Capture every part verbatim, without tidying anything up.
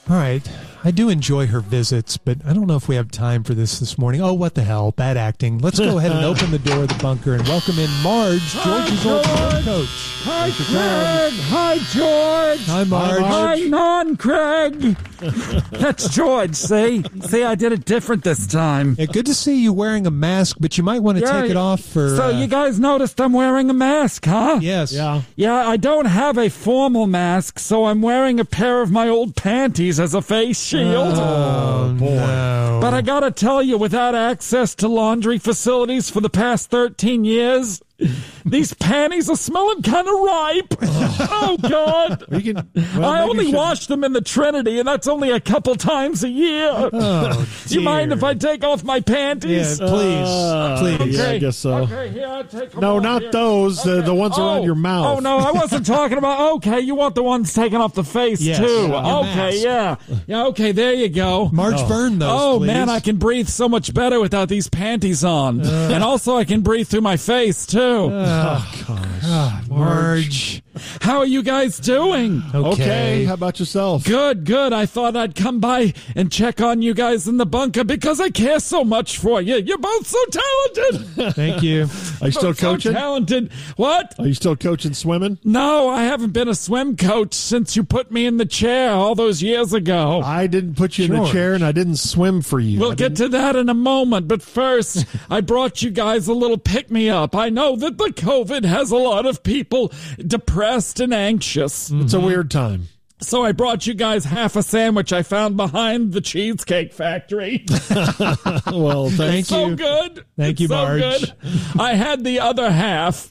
All right. I do enjoy her visits, but I don't know if we have time for this this morning. Oh, what the hell. Bad acting. Let's go ahead and open the door of the bunker and welcome in Marge, George's Hi, old George. coach. Hi, Craig. Hi, George. Hi, Marge. Hi, non-Craig. That's George, see? See, I did it different this time. Yeah, good to see you wearing a mask, but you might want to Yeah, take it off for... So uh, you guys noticed I'm wearing a mask, huh? Yes. Yeah. Yeah, I don't have a formal mask, so I'm wearing a pair of my old panties as a face shield. Oh, boy. no. But I gotta tell you, without access to laundry facilities for the past thirteen years, these panties are smelling kind of ripe. Oh, God. You can, well, I maybe only you should- wash them in the Trinity, and that's only a couple times a year. Oh, Do you mind dear. if I take off my Yeah, panties? please. Uh, please. Yeah, I guess so. Okay, here, I take them No, off not here. those. Uh, the ones around Oh. your mouth. Oh, no, I wasn't talking about... Okay, you want the ones taken off the face, Yes, too. your Okay, mask. yeah. Yeah, okay, there you go. Marge, burn those, Oh, please. man, I can breathe so much better without these panties on. And also I can breathe through my face, too. Ah, Marge. How are you guys doing? Okay. Okay, how about yourself? Good, good. I thought I'd come by and check on you guys in the bunker because I care so much for you. You're both so talented. Thank you. Are you still so coaching? talented. What? Are you still coaching swimming? No, I haven't been a swim coach since you put me in the chair all those years ago. I didn't put you in the George. chair, and I didn't swim for you. We'll I get to that in a moment, but first, I brought you guys a little pick-me-up. I know that the COVID has a lot of people depressed and anxious. It's a weird time. So I brought you guys half a sandwich I found behind the Cheesecake Factory. Well, thank so you. good. Thank It's you, so Marge. good. I had the other half.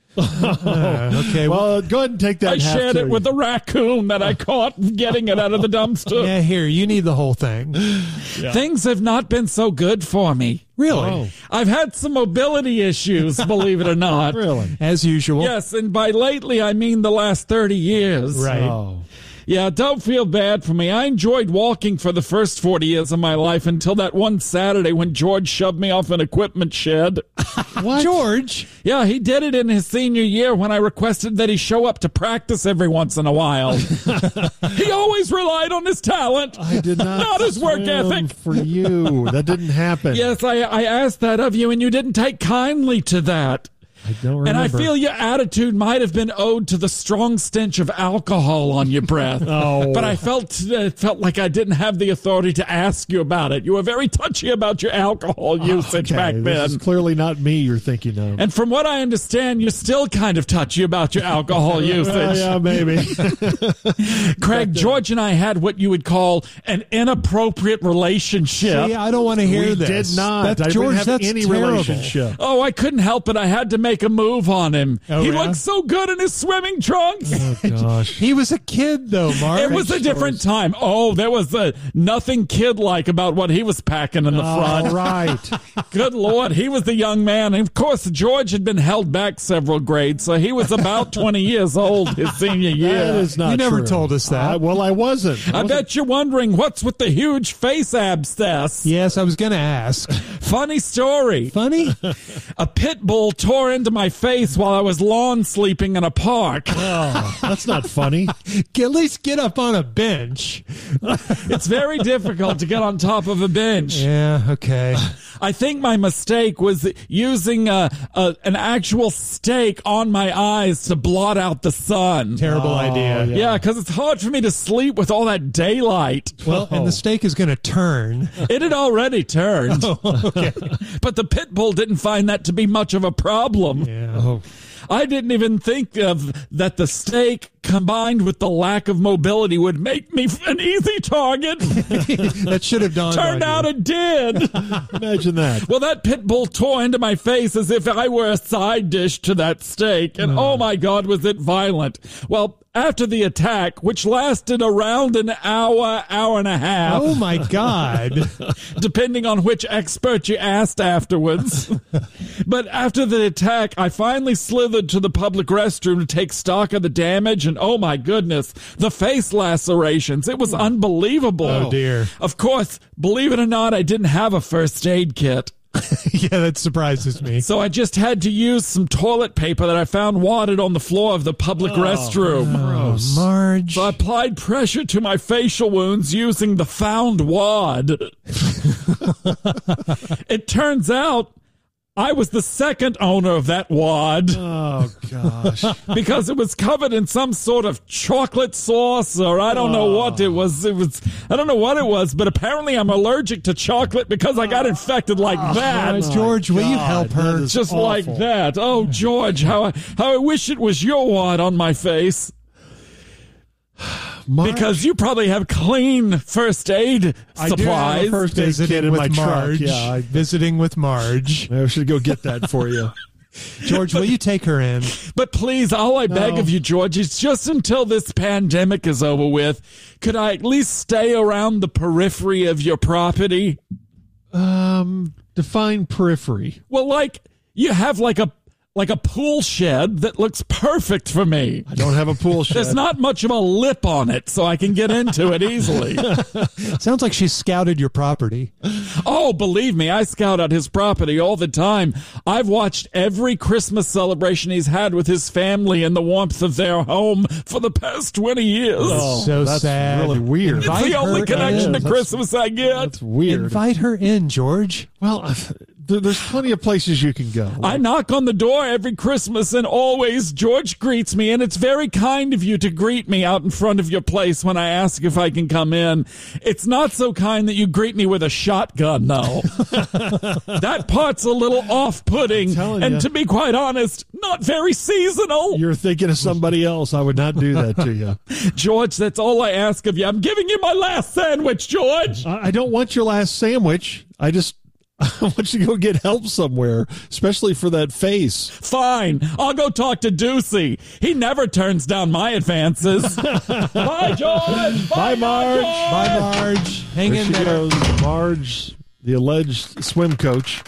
Uh, okay. Well, Well, go ahead and take that. I half shared too. it with the raccoon that I caught getting it out of the dumpster. yeah, here, you need the whole thing. Things have not been so good for me. Really? Oh. I've had some mobility issues, believe it or not. Really? As usual. Yes, and by lately I mean the last thirty years. Right. Oh. Yeah, don't feel bad for me. I enjoyed walking for the first forty years of my life until that one Saturday when George shoved me off an equipment shed. What? George? Yeah, he did it in his senior year when I requested that he show up to practice every once in a while. He always relied on his talent, I did not. not his work swim ethic. for you. That didn't happen. Yes, I, I asked that of you, and you didn't take kindly to that. I don't remember. And I feel your attitude might have been owed to the strong stench of alcohol on your breath. Oh. But I felt uh, felt like I didn't have the authority to ask you about it. You were very touchy about your alcohol usage Okay, back this then. is clearly not me you're thinking of. And from what I understand, you're still kind of touchy about your alcohol usage. Well, yeah, maybe. Craig, George and I had what you would call an inappropriate relationship. See, I don't want to hear we this. did not. That's, I didn't George, have that's any terrible. relationship. Oh, I couldn't help it. I had to make a move on him. Oh, he yeah? looked so good in his swimming trunks. Oh, gosh. He was a kid, though, Marge. It was a different time. Oh, there was a, nothing kid-like about what he was packing in the All front. right. Good Lord, he was the young man. And of course, George had been held back several grades, so he was about twenty years old his senior That year. is not You never true. told us that. I- well, I wasn't. I, I wasn't- bet you're wondering, what's with the huge face abscess? Yes, I was going to ask. Funny story. Funny? A pit bull tore into my face while I was lawn sleeping in a park. Oh, that's not funny. At least get up on a bench. It's very difficult to get on top of a bench. Yeah, okay. I think my mistake was using a, a, an actual stake on my eyes to blot out the sun. Terrible Oh, idea. yeah. Yeah, because it's hard for me to sleep with all that daylight. Well, and the steak is going to turn. It had already turned. Okay. But the pit bull didn't find that to be much of a problem. Yeah. Oh, I didn't even think of that the steak combined with the lack of mobility would make me an easy target. That should have dawned Turned on out you. it did. imagine that. Well, that pit bull tore into my face as if I were a side dish to that steak. And oh my God, was it violent. Well, after the attack, which lasted around an hour, hour and a half, Oh, my God. depending on which expert you asked afterwards. But after the attack, I finally slithered to the public restroom to take stock of the damage, and oh my goodness, the face lacerations. It was unbelievable. Oh, dear. Of course, believe it or not, I didn't have a first aid kit. Yeah, that surprises me. So I just had to use some toilet paper that I found wadded on the floor of the public Oh, restroom. gross. Oh, Marge. So I applied pressure to my facial wounds using the found wad. It turns out I was the second owner of that wad Oh, gosh. because it was covered in some sort of chocolate sauce, or I don't know what it was. It was I don't know what it was, but apparently I'm allergic to chocolate because I got infected like that. Oh, George, will you God, help her? that is Just awful. like that. Oh, George, how I, how I wish it was your wad on my face. Marge, Because you probably have clean first aid I do have a supplies. first aid kit Visiting in with my truck. Marge. Yeah, I, Visiting with Marge. I should go get that for you. George, will you take her in? But please, all I beg No. of you, George, is just until this pandemic is over with, could I at least stay around the periphery of your property? Um, define periphery. Well, like, you have like a like a pool shed that looks perfect for me. I don't have a pool shed. There's not much of a lip on it, so I can get into it easily. Sounds like she scouted your property. Oh, believe me, I scout out his property all the time. I've watched every Christmas celebration he's had with his family in the warmth of their home for the past twenty years. Oh, So that's sad. really weird. It's Invite the only her connection in. to Christmas I get. That's weird. Invite her in, George. Well, there, there's plenty of places you can go. I knock on the door every Christmas, and always George greets me, and it's very kind of you to greet me out in front of your place when I ask if I can come in. It's not so kind that you greet me with a shotgun, though. That part's a little off-putting, telling and ya. to be quite honest, not very seasonal. You're thinking of somebody else. I would not do that to you. George, that's all I ask of you. I'm giving you my last sandwich, George. I I don't want your last sandwich. I just I want you to go get help somewhere, especially for that face. Fine. I'll go talk to Deucey. He never turns down my advances. Bye, George. Bye, Marge. George. Bye, Marge. Hang There in she there. goes, Marge, the alleged swim coach.